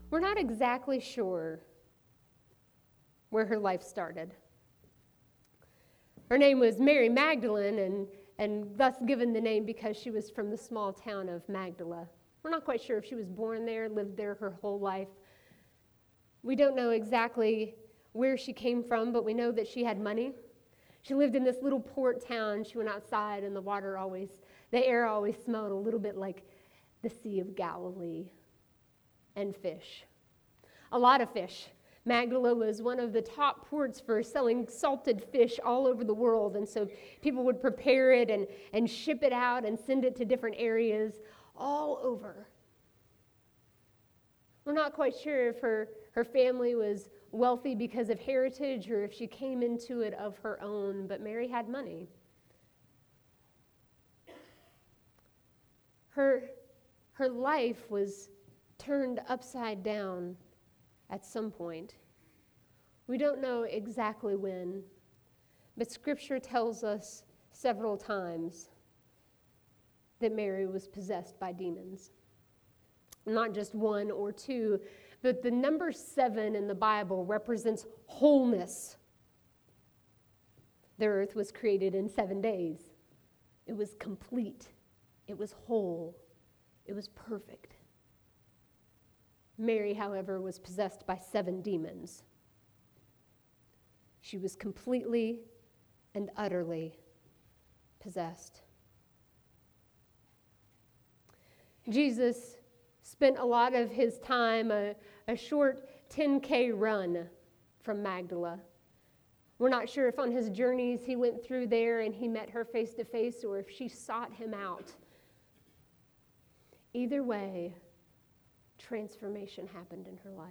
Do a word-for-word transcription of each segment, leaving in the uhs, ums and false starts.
We're not exactly sure where her life started. Her name was Mary Magdalene, and, and thus given the name because she was from the small town of Magdala. We're not quite sure if she was born there, lived there her whole life. We don't know exactly where she came from, but we know that she had money. She lived in this little port town. She went outside, and the water always, the air always smelled a little bit like the Sea of Galilee, and fish. A lot of fish. Magdala was one of the top ports for selling salted fish all over the world, and so people would prepare it and, and ship it out and send it to different areas all over. We're not quite sure if her, her family was wealthy because of heritage or if she came into it of her own, but Mary had money. Her, her life was turned upside down at some point. We don't know exactly when, but Scripture tells us several times that Mary was possessed by demons. Not just one or two, but the number seven in the Bible represents wholeness. The earth was created in seven days. It was complete. It was whole. It was perfect. Mary, however, was possessed by seven demons. She was completely and utterly possessed. Jesus spent a lot of his time, a, a short ten K run from Magdala. We're not sure if on his journeys he went through there and he met her face to face or if she sought him out. Either way, transformation happened in her life.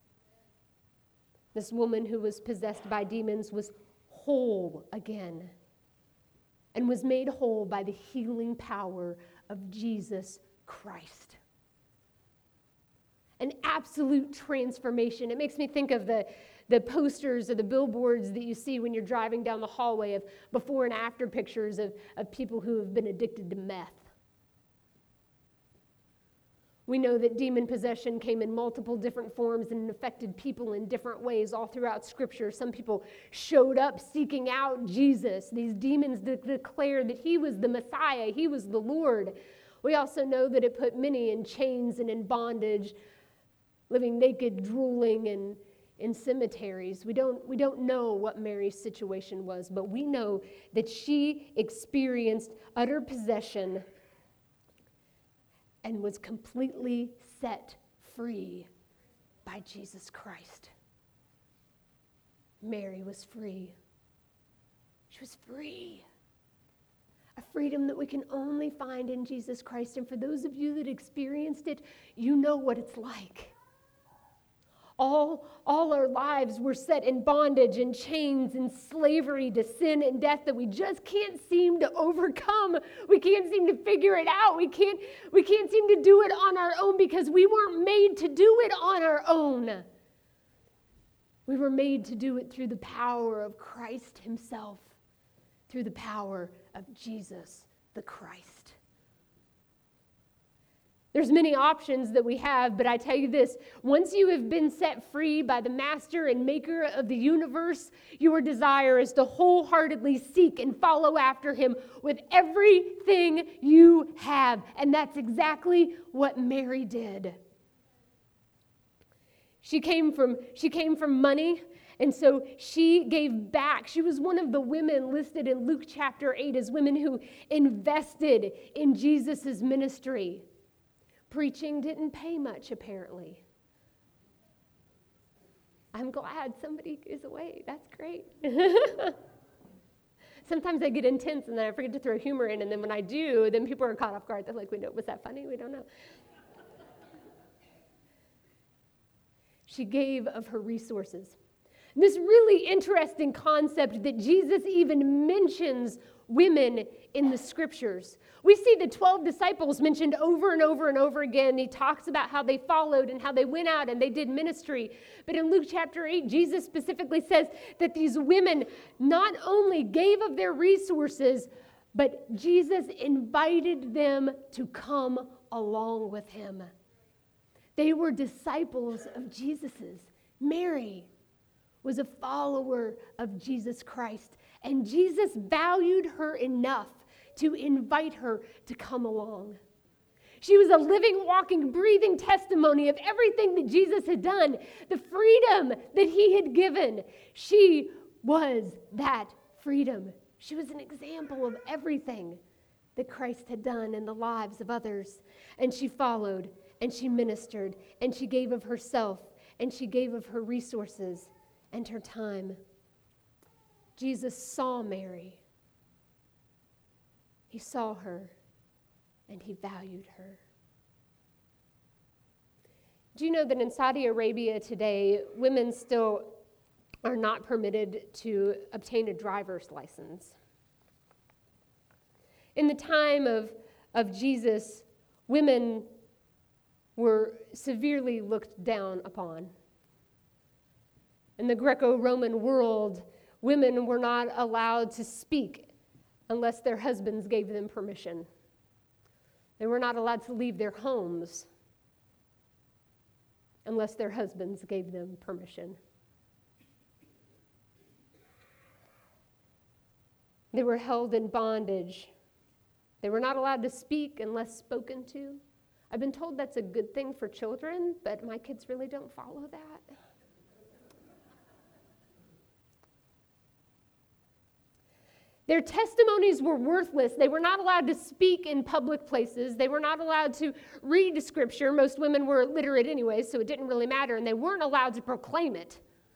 This woman who was possessed by demons was whole again and was made whole by the healing power of Jesus Christ. An absolute transformation. It makes me think of the, the posters or the billboards that you see when you're driving down the hallway of before and after pictures of, of people who have been addicted to meth. We know that demon possession came in multiple different forms and affected people in different ways all throughout Scripture. Some people showed up seeking out Jesus. These demons de- declared that he was the Messiah, he was the Lord. We also know that it put many in chains and in bondage, living naked, drooling, and in cemeteries. We don't, we don't know what Mary's situation was, but we know that she experienced utter possession and was completely set free by Jesus Christ. Mary was free. She was free. A freedom that we can only find in Jesus Christ. And for those of you that experienced it, you know what it's like. All, all our lives were set in bondage and chains and slavery to sin and death that we just can't seem to overcome. We can't seem to figure it out. We can't, we can't seem to do it on our own because we weren't made to do it on our own. We were made to do it through the power of Christ himself, through the power of Jesus the Christ. There's many options that we have, but I tell you this, once you have been set free by the master and maker of the universe, your desire is to wholeheartedly seek and follow after him with everything you have. And that's exactly what Mary did. She came from, she came from money, and so she gave back. She was one of the women listed in Luke chapter eight as women who invested in Jesus' ministry. Preaching didn't pay much, apparently. I'm glad somebody is away. That's great. Sometimes I get intense and then I forget to throw humor in, and then when I do, then people are caught off guard. They're like, "We know, was that funny? We don't know." She gave of her resources. And this really interesting concept that Jesus even mentions women in the Scriptures. We see the twelve disciples mentioned over and over and over again. He talks about how they followed and how they went out and they did ministry. But in Luke chapter eight, Jesus specifically says that these women not only gave of their resources, but Jesus invited them to come along with him. They were disciples of Jesus's. Mary was a follower of Jesus Christ, and Jesus valued her enough to invite her to come along. She was a living, walking, breathing testimony of everything that Jesus had done, the freedom that he had given. She was that freedom. She was an example of everything that Christ had done in the lives of others. And she followed, and she ministered, and she gave of herself, and she gave of her resources and her time. Jesus saw Mary. He saw her, and he valued her. Do you know that in Saudi Arabia today, women still are not permitted to obtain a driver's license? In the time of, of Jesus, women were severely looked down upon. In the Greco-Roman world, women were not allowed to speak unless their husbands gave them permission. They were not allowed to leave their homes unless their husbands gave them permission. They were held in bondage. They were not allowed to speak unless spoken to. I've been told that's a good thing for children, but my kids really don't follow that. Their testimonies were worthless. They were not allowed to speak in public places. They were not allowed to read scripture. Most women were illiterate anyway, so it didn't really matter, and they weren't allowed to proclaim it.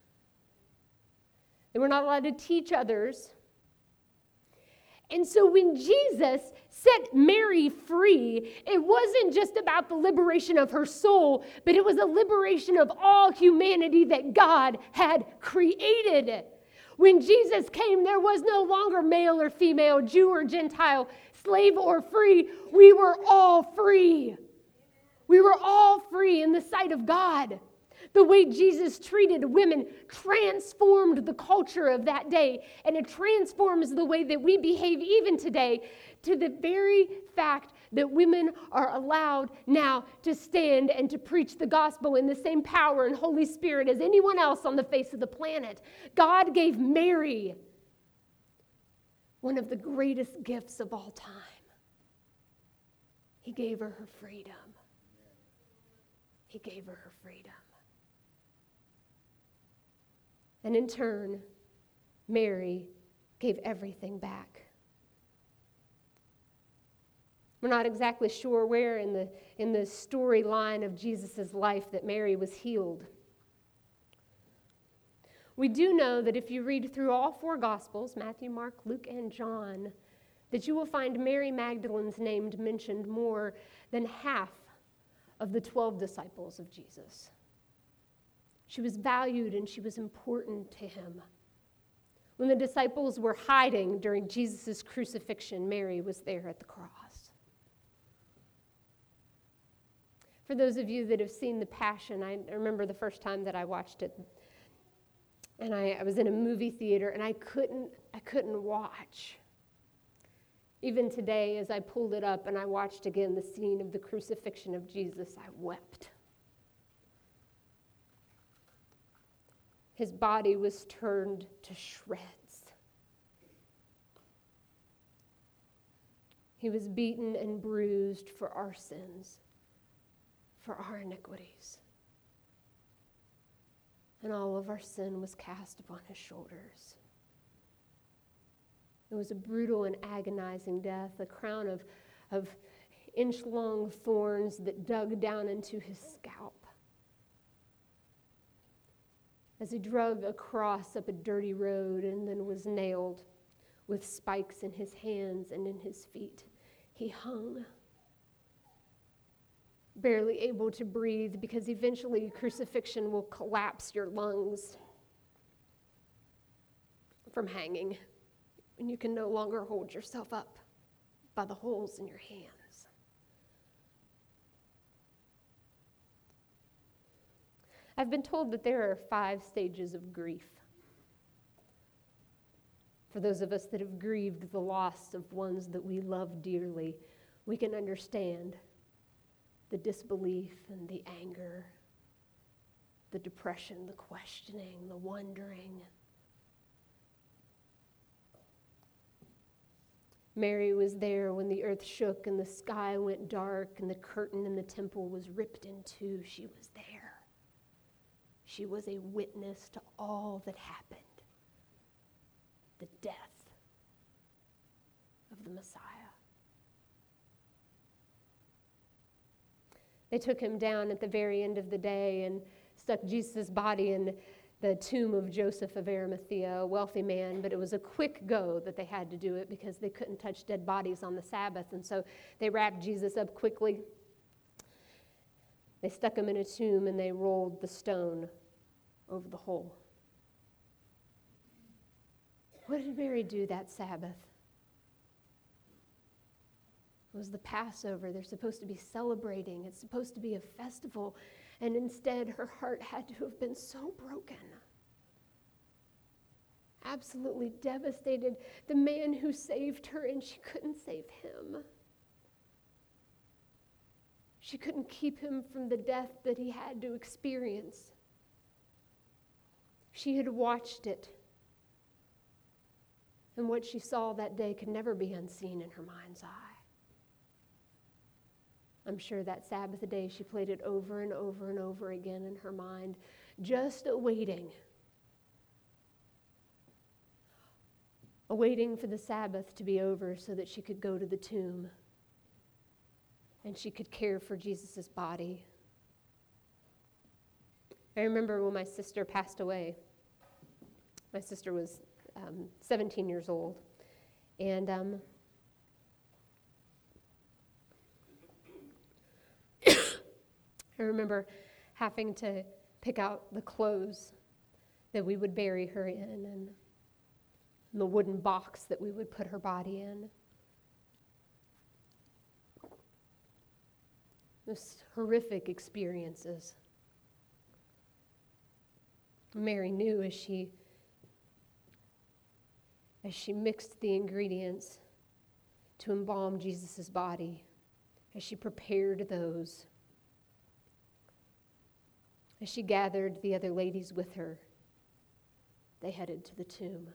They were not allowed to teach others. And so when Jesus set Mary free, it wasn't just about the liberation of her soul, but it was a liberation of all humanity that God had created. When Jesus came, there was no longer male or female, Jew or Gentile, slave or free. We were all free. We were all free in the sight of God. The way Jesus treated women transformed the culture of that day, and it transforms the way that we behave even today, to the very fact that women are allowed now to stand and to preach the gospel in the same power and Holy Spirit as anyone else on the face of the planet. God gave Mary one of the greatest gifts of all time. He gave her her freedom. He gave her her freedom. And in turn, Mary gave everything back. We're not exactly sure where in the, in the storyline of Jesus' life that Mary was healed. We do know that if you read through all four Gospels, Matthew, Mark, Luke, and John, that you will find Mary Magdalene's name mentioned more than half of the twelve disciples of Jesus. She was valued and she was important to him. When the disciples were hiding during Jesus' crucifixion, Mary was there at the cross. For those of you that have seen The Passion, I remember the first time that I watched it, and I, I was in a movie theater, and I couldn't, I couldn't watch. Even today, as I pulled it up and I watched again the scene of the crucifixion of Jesus, I wept. His body was turned to shreds. He was beaten and bruised for our sins, for our iniquities. And all of our sin was cast upon his shoulders. It was a brutal and agonizing death, a crown of, of inch-long thorns that dug down into his scalp. As he drug a cross up a dirty road and then was nailed with spikes in his hands and in his feet, he hung, barely able to breathe, because eventually crucifixion will collapse your lungs from hanging, and you can no longer hold yourself up by the holes in your hands. I've been told that there are five stages of grief. For those of us that have grieved the loss of ones that we love dearly, we can understand the disbelief and the anger, the depression, the questioning, the wondering. Mary was there when the earth shook and the sky went dark and the curtain in the temple was ripped in two. She was there. She was a witness to all that happened. The death of the Messiah. They took him down at the very end of the day and stuck Jesus' body in the tomb of Joseph of Arimathea, a wealthy man, but it was a quick go that they had to do it because they couldn't touch dead bodies on the Sabbath. And so they wrapped Jesus up quickly. They stuck him in a tomb and they rolled the stone over the hole. What did Mary do that Sabbath? It was the Passover. They're supposed to be celebrating. It's supposed to be a festival. And instead, her heart had to have been so broken. Absolutely devastated. The man who saved her, and she couldn't save him. She couldn't keep him from the death that he had to experience. She had watched it. And what she saw that day could never be unseen in her mind's eye. I'm sure that Sabbath day she played it over and over and over again in her mind, just awaiting, awaiting for the Sabbath to be over so that she could go to the tomb and she could care for Jesus' body. I remember when my sister passed away. My sister was um, seventeen years old, and um, I remember having to pick out the clothes that we would bury her in and the wooden box that we would put her body in. Those horrific experiences. Mary knew as she as she mixed the ingredients to embalm Jesus' body, as she prepared those, as she gathered the other ladies with her, they headed to the tomb.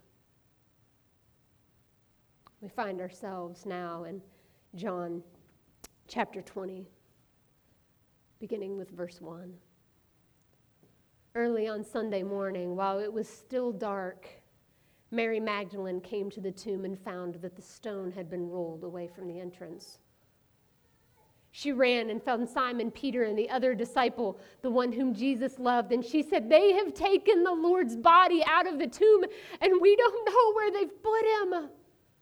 We find ourselves now in John chapter twenty, beginning with verse one. Early on Sunday morning, while it was still dark, Mary Magdalene came to the tomb and found that the stone had been rolled away from the entrance. She ran and found Simon Peter and the other disciple, the one whom Jesus loved, and she said, "They have taken the Lord's body out of the tomb, and we don't know where they've put him."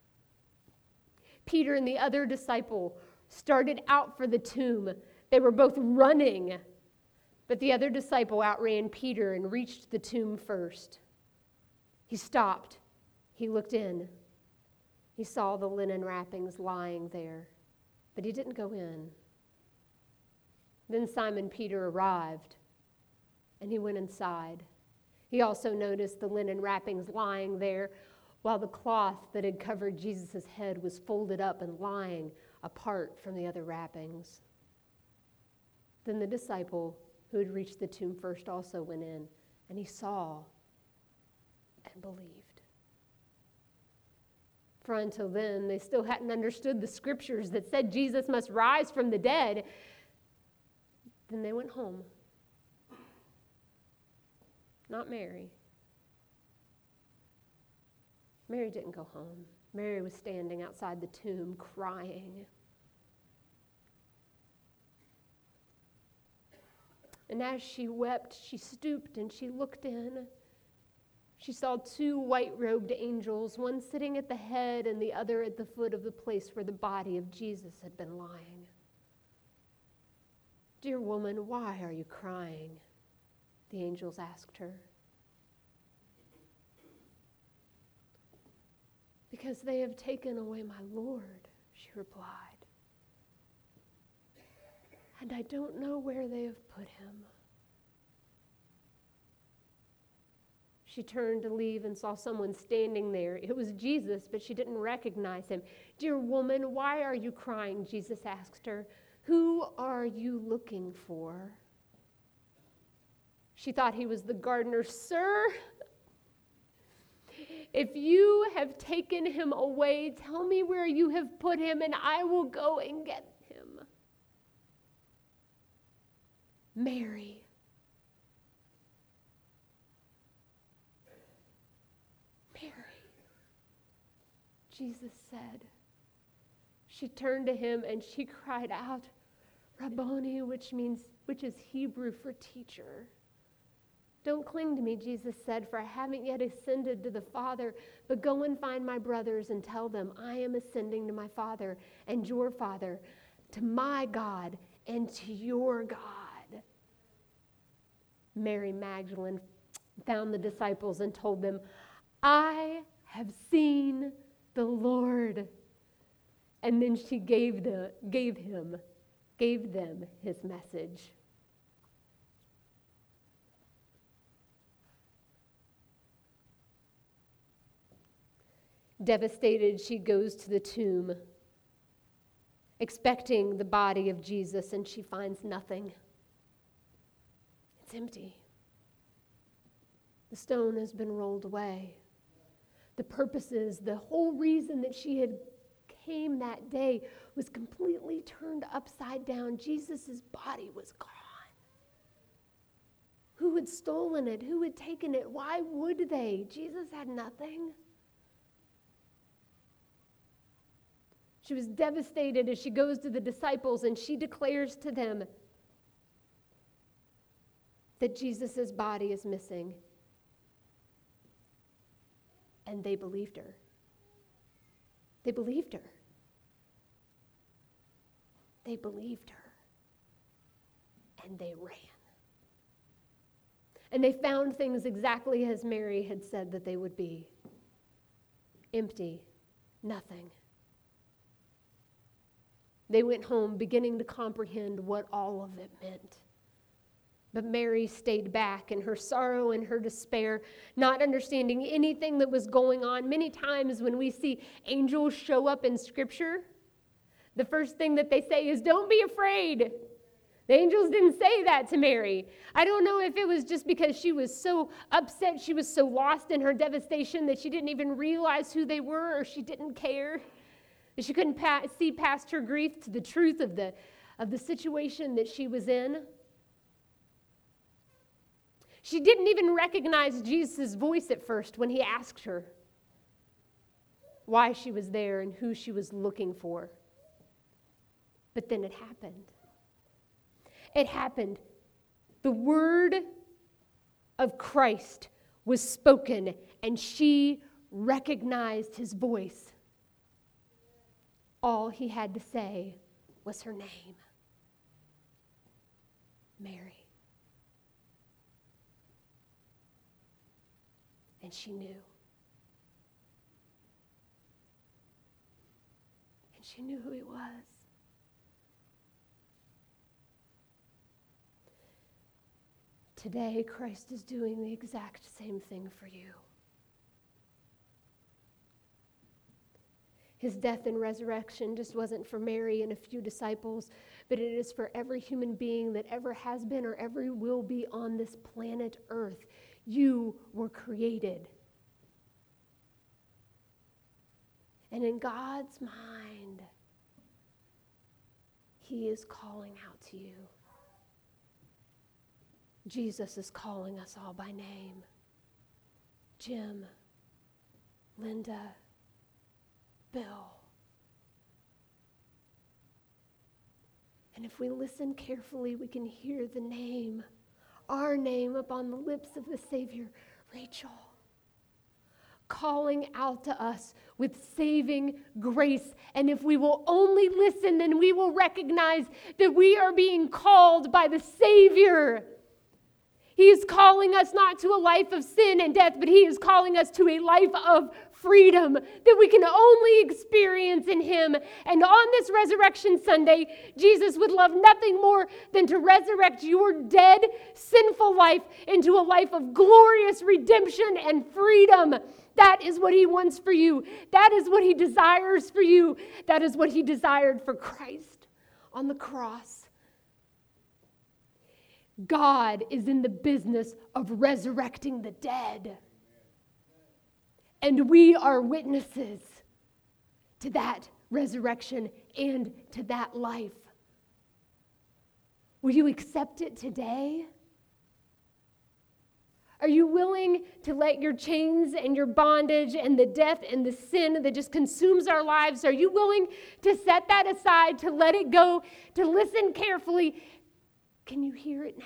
Peter and the other disciple started out for the tomb. They were both running, but the other disciple outran Peter and reached the tomb first. He stopped. He looked in. He saw the linen wrappings lying there, but he didn't go in. Then Simon Peter arrived, and he went inside. He also noticed the linen wrappings lying there, while the cloth that had covered Jesus' head was folded up and lying apart from the other wrappings. Then the disciple who had reached the tomb first also went in, and he saw and believed. For until then, they still hadn't understood the scriptures that said Jesus must rise from the dead. Then they went home. Not Mary. Mary didn't go home. Mary was standing outside the tomb crying. And as she wept, she stooped and she looked in. She saw two white-robed angels, one sitting at the head and the other at the foot of the place where the body of Jesus had been lying. "Dear woman, why are you crying?" the angels asked her. "Because they have taken away my Lord," she replied. "And I don't know where they have put him." She turned to leave and saw someone standing there. It was Jesus, but she didn't recognize him. "Dear woman, why are you crying?" Jesus asked her. Who are you looking for? She thought he was the gardener. Sir, if you have taken him away, tell me where you have put him, and I will go and get him. Mary. Mary. Jesus said. She turned to him and she cried out, Rabboni, which means, which is Hebrew for teacher. Don't cling to me, Jesus said, for I haven't yet ascended to the Father, but go and find my brothers and tell them I am ascending to my Father and your Father, to my God and to your God. Mary Magdalene found the disciples and told them, I have seen the Lord. And then she gave, the, gave him, gave them his message. Devastated, she goes to the tomb, expecting the body of Jesus, and she finds nothing. It's empty. The stone has been rolled away. The purposes, the whole reason that she had came that day was completely turned upside down. Jesus' body was gone. Who had stolen it? Who had taken it? Why would they? Jesus had nothing. She was devastated as she goes to the disciples and she declares to them that Jesus' body is missing. And they believed her. They believed her. They believed her. And they ran. And they found things exactly as Mary had said that they would be. Empty. Nothing. They went home beginning to comprehend what all of it meant. But Mary stayed back in her sorrow and her despair, not understanding anything that was going on. Many times when we see angels show up in Scripture, the first thing that they say is, don't be afraid. The angels didn't say that to Mary. I don't know if it was just because she was so upset, she was so lost in her devastation that she didn't even realize who they were, or she didn't care. That she couldn't pa- see past her grief to the truth of the, of the situation that she was in. She didn't even recognize Jesus' voice at first when he asked her why she was there and who she was looking for. But then it happened. It happened. The word of Christ was spoken, and she recognized his voice. All he had to say was her name, Mary. And she knew. And she knew who he was. Today, Christ is doing the exact same thing for you. His death and resurrection just wasn't for Mary and a few disciples, but it is for every human being that ever has been or ever will be on this planet Earth. You were created. And in God's mind, he is calling out to you. Jesus is calling us all by name. Jim, Linda, Bill. And if we listen carefully, we can hear the name, our name upon the lips of the Savior, Rachel, calling out to us with saving grace. And if we will only listen, then we will recognize that we are being called by the Savior. He is calling us not to a life of sin and death, but he is calling us to a life of freedom that we can only experience in him. And on this Resurrection Sunday, Jesus would love nothing more than to resurrect your dead, sinful life into a life of glorious redemption and freedom. That is what he wants for you. That is what he desires for you. That is what he desired for Christ on the cross. God is in the business of resurrecting the dead. And we are witnesses to that resurrection and to that life. Will you accept it today? Are you willing to let your chains and your bondage and the death and the sin that just consumes our lives, are you willing to set that aside, to let it go, to listen carefully? Can you hear it now?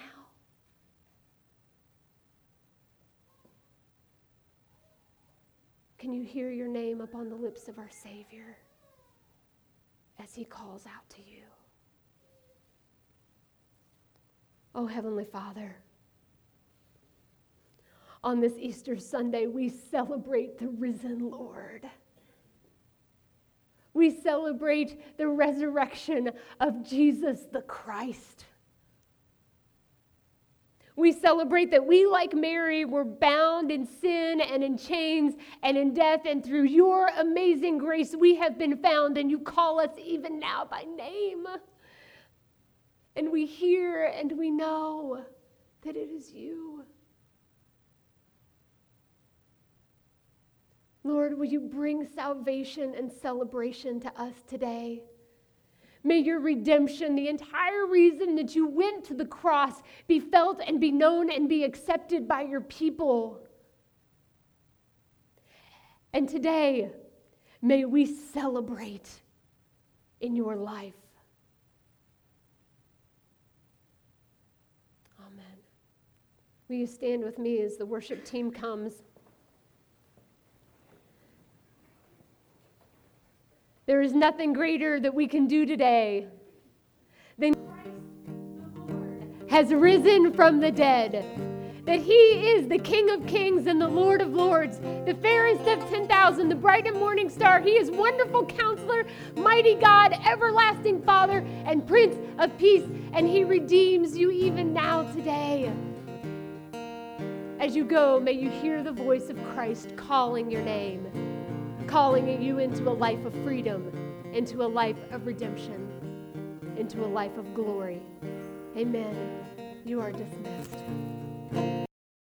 Can you hear your name upon the lips of our Savior as he calls out to you? Oh, Heavenly Father, on this Easter Sunday, we celebrate the risen Lord. We celebrate the resurrection of Jesus the Christ. We celebrate that we, like Mary, were bound in sin and in chains and in death, and through your amazing grace, we have been found, and you call us even now by name. And we hear and we know that it is you. Lord, will you bring salvation and celebration to us today? May your redemption, the entire reason that you went to the cross, be felt and be known and be accepted by your people. And today, may we celebrate in your life. Amen. Will you stand with me as the worship team comes? There is nothing greater that we can do today than Christ the Lord has risen from the dead, that he is the King of kings and the Lord of lords, the fairest of ten thousand, the bright and morning star. He is wonderful counselor, mighty God, everlasting Father, and Prince of peace, and he redeems you even now today. As you go, may you hear the voice of Christ calling your name, calling you into a life of freedom, into a life of redemption, into a life of glory. Amen. You are dismissed.